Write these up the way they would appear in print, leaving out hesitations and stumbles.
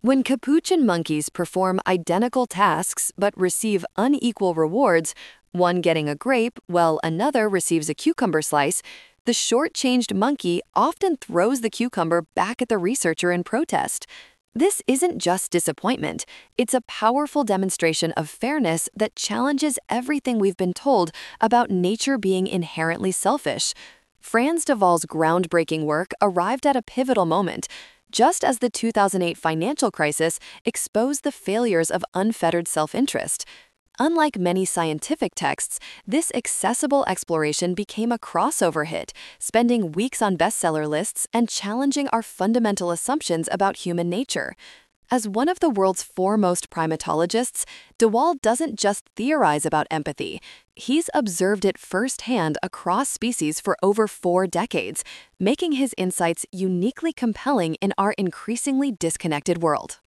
When capuchin monkeys perform identical tasks but receive unequal rewards, one getting a grape while another receives a cucumber slice, the short-changed monkey often throws the cucumber back at the researcher in protest. This isn't just disappointment, it's a powerful demonstration of fairness that challenges everything we've been told about nature being inherently selfish. Frans de Waal's groundbreaking work arrived at a pivotal moment, just as the 2008 financial crisis exposed the failures of unfettered self-interest. Unlike many scientific texts, this accessible exploration became a crossover hit, spending weeks on bestseller lists and challenging our fundamental assumptions about human nature. As one of the world's foremost primatologists, de Waal doesn't just theorize about empathy. He's observed it firsthand across species for over 4 decades, making his insights uniquely compelling in our increasingly disconnected world.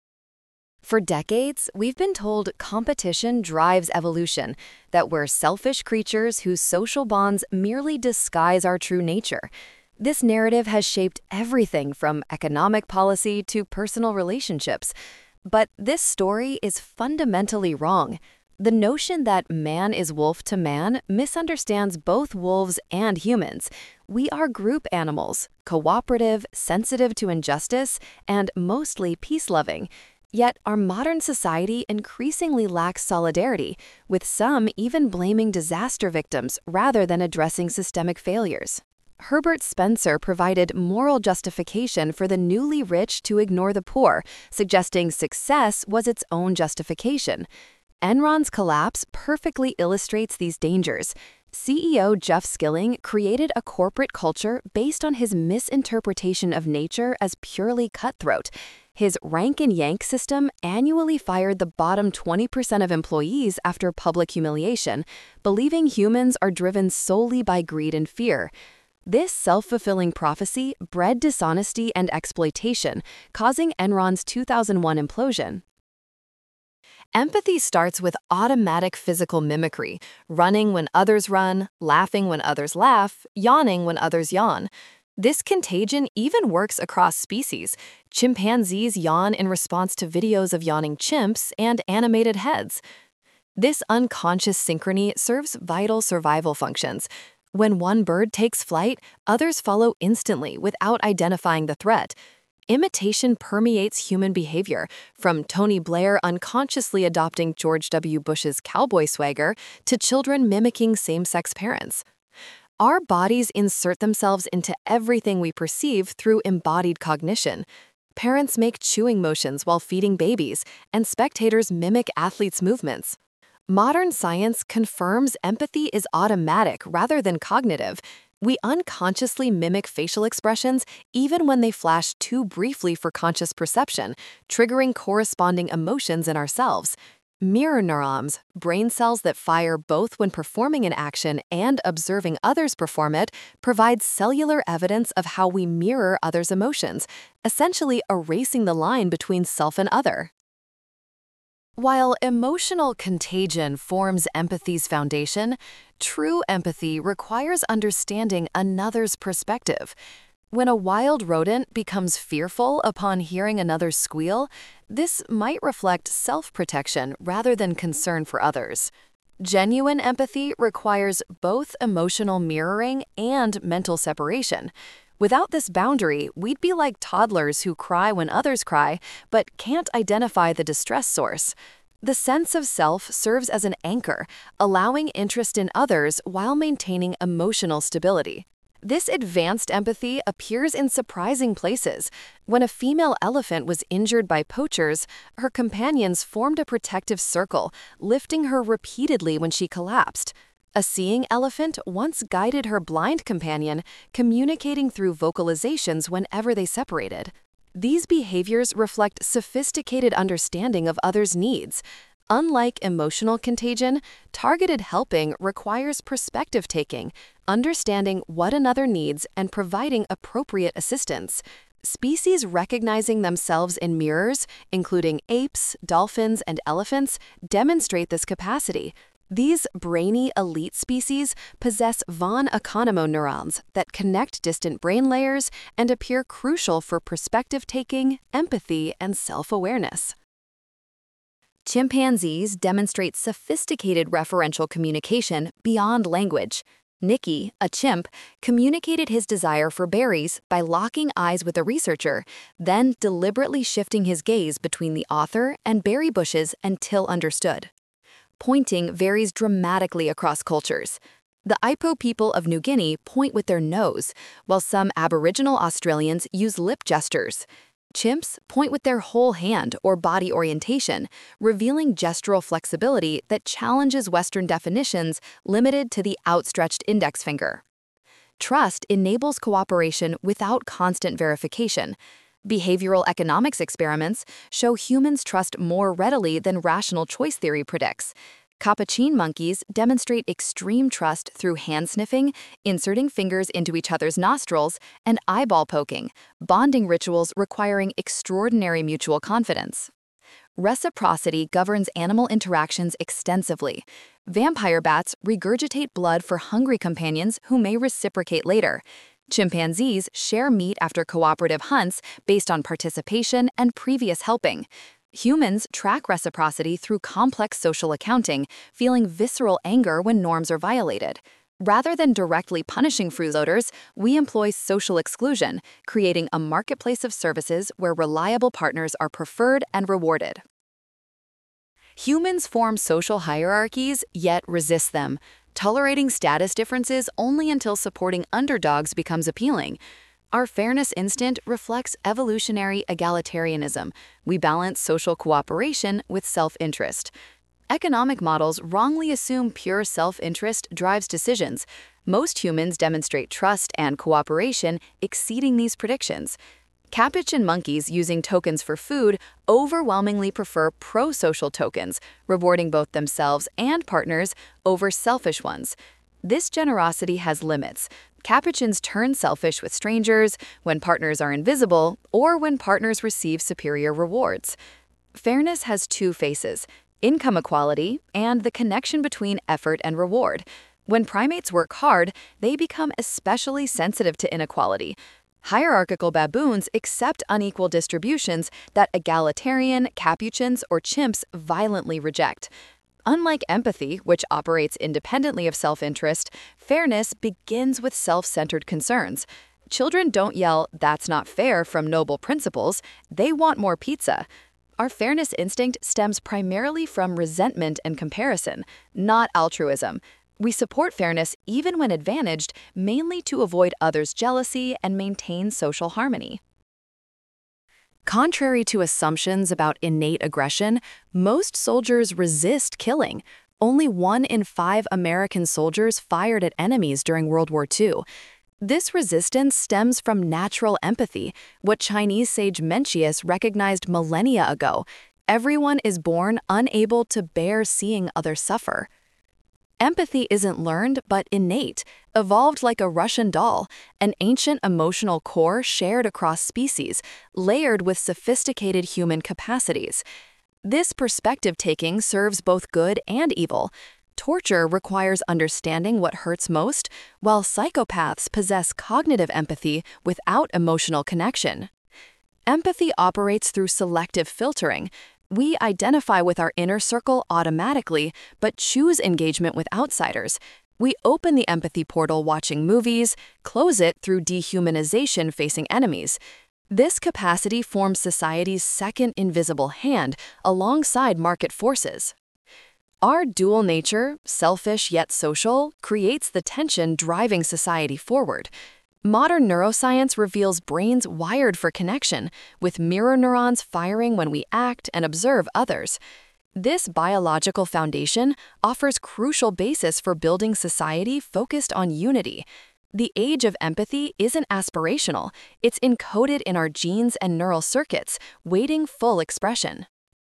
For decades, we've been told competition drives evolution, that we're selfish creatures whose social bonds merely disguise our true nature. This narrative has shaped everything from economic policy to personal relationships. But this story is fundamentally wrong. The notion that man is wolf to man misunderstands both wolves and humans. We are group animals, cooperative, sensitive to injustice, and mostly peace-loving. Yet our modern society increasingly lacks solidarity, with some even blaming disaster victims rather than addressing systemic failures. Herbert Spencer provided moral justification for the newly rich to ignore the poor, suggesting success was its own justification. Enron's collapse perfectly illustrates these dangers. CEO Jeff Skilling created a corporate culture based on his misinterpretation of nature as purely cutthroat. His rank and yank system annually fired the bottom 20% of employees after public humiliation, believing humans are driven solely by greed and fear. This self-fulfilling prophecy bred dishonesty and exploitation, causing Enron's 2001 implosion. Empathy starts with automatic physical mimicry, running when others run, laughing when others laugh, yawning when others yawn. This contagion even works across species. Chimpanzees yawn in response to videos of yawning chimps and animated heads. This unconscious synchrony serves vital survival functions. When one bird takes flight, others follow instantly without identifying the threat. Imitation permeates human behavior, from Tony Blair unconsciously adopting George W. Bush's cowboy swagger to children mimicking same-sex parents. Our bodies insert themselves into everything we perceive through embodied cognition. Parents make chewing motions while feeding babies, and spectators mimic athletes' movements. Modern science confirms empathy is automatic rather than cognitive. We unconsciously mimic facial expressions even when they flash too briefly for conscious perception, triggering corresponding emotions in ourselves. Mirror neurons, brain cells that fire both when performing an action and observing others perform it, provide cellular evidence of how we mirror others' emotions, essentially erasing the line between self and other. While emotional contagion forms empathy's foundation, true empathy requires understanding another's perspective. When a wild rodent becomes fearful upon hearing another's squeal, this might reflect self-protection rather than concern for others. Genuine empathy requires both emotional mirroring and mental separation. Without this boundary, we'd be like toddlers who cry when others cry, but can't identify the distress source. The sense of self serves as an anchor, allowing interest in others while maintaining emotional stability. This advanced empathy appears in surprising places. When a female elephant was injured by poachers, her companions formed a protective circle, lifting her repeatedly when she collapsed. A seeing elephant once guided her blind companion, communicating through vocalizations whenever they separated. These behaviors reflect sophisticated understanding of others' needs. Unlike emotional contagion, targeted helping requires perspective-taking, understanding what another needs and providing appropriate assistance. Species recognizing themselves in mirrors, including apes, dolphins, and elephants, demonstrate this capacity. These brainy elite species possess von Economo neurons that connect distant brain layers and appear crucial for perspective taking, empathy, and self-awareness. Chimpanzees demonstrate sophisticated referential communication beyond language. Nicky, a chimp, communicated his desire for berries by locking eyes with a researcher, then deliberately shifting his gaze between the author and berry bushes until understood. Pointing varies dramatically across cultures. The Ipoh people of New Guinea point with their nose, while some Aboriginal Australians use lip gestures. Chimps point with their whole hand or body orientation, revealing gestural flexibility that challenges Western definitions limited to the outstretched index finger. Trust enables cooperation without constant verification. Behavioral economics experiments show humans trust more readily than rational choice theory predicts. Capuchin monkeys demonstrate extreme trust through hand sniffing, inserting fingers into each other's nostrils, and eyeball poking, bonding rituals requiring extraordinary mutual confidence. Reciprocity governs animal interactions extensively. Vampire bats regurgitate blood for hungry companions who may reciprocate later. Chimpanzees share meat after cooperative hunts based on participation and previous helping. Humans track reciprocity through complex social accounting, feeling visceral anger when norms are violated. Rather than directly punishing freeloaders, we employ social exclusion, creating a marketplace of services where reliable partners are preferred and rewarded. Humans form social hierarchies, yet resist them, tolerating status differences only until supporting underdogs becomes appealing. Our fairness instinct reflects evolutionary egalitarianism. We balance social cooperation with self-interest. Economic models wrongly assume pure self-interest drives decisions. Most humans demonstrate trust and cooperation exceeding these predictions. Capuchin monkeys using tokens for food overwhelmingly prefer pro-social tokens, rewarding both themselves and partners over selfish ones. This generosity has limits. Capuchins turn selfish with strangers, when partners are invisible, or when partners receive superior rewards. Fairness has two faces: income equality and the connection between effort and reward. When primates work hard, they become especially sensitive to inequality. Hierarchical baboons accept unequal distributions that egalitarian, capuchins, or chimps violently reject. Unlike empathy, which operates independently of self-interest, fairness begins with self-centered concerns. Children don't yell, "That's not fair," from noble principles. They want more pizza. Our fairness instinct stems primarily from resentment and comparison, not altruism. We support fairness even when advantaged, mainly to avoid others' jealousy and maintain social harmony. Contrary to assumptions about innate aggression, most soldiers resist killing. Only 1 in 5 American soldiers fired at enemies during World War II. This resistance stems from natural empathy, what Chinese sage Mencius recognized millennia ago. Everyone is born unable to bear seeing others suffer. Empathy isn't learned, but innate, evolved like a Russian doll, an ancient emotional core shared across species, layered with sophisticated human capacities. This perspective-taking serves both good and evil. Torture requires understanding what hurts most, while psychopaths possess cognitive empathy without emotional connection. Empathy operates through selective filtering. We identify with our inner circle automatically, but choose engagement with outsiders. We open the empathy portal watching movies, close it through dehumanization facing enemies. This capacity forms society's second invisible hand alongside market forces. Our dual nature, selfish yet social, creates the tension driving society forward. Modern neuroscience reveals brains wired for connection, with mirror neurons firing when we act and observe others. This biological foundation offers crucial basis for building society focused on unity. The age of empathy isn't aspirational, it's encoded in our genes and neural circuits, waiting full expression.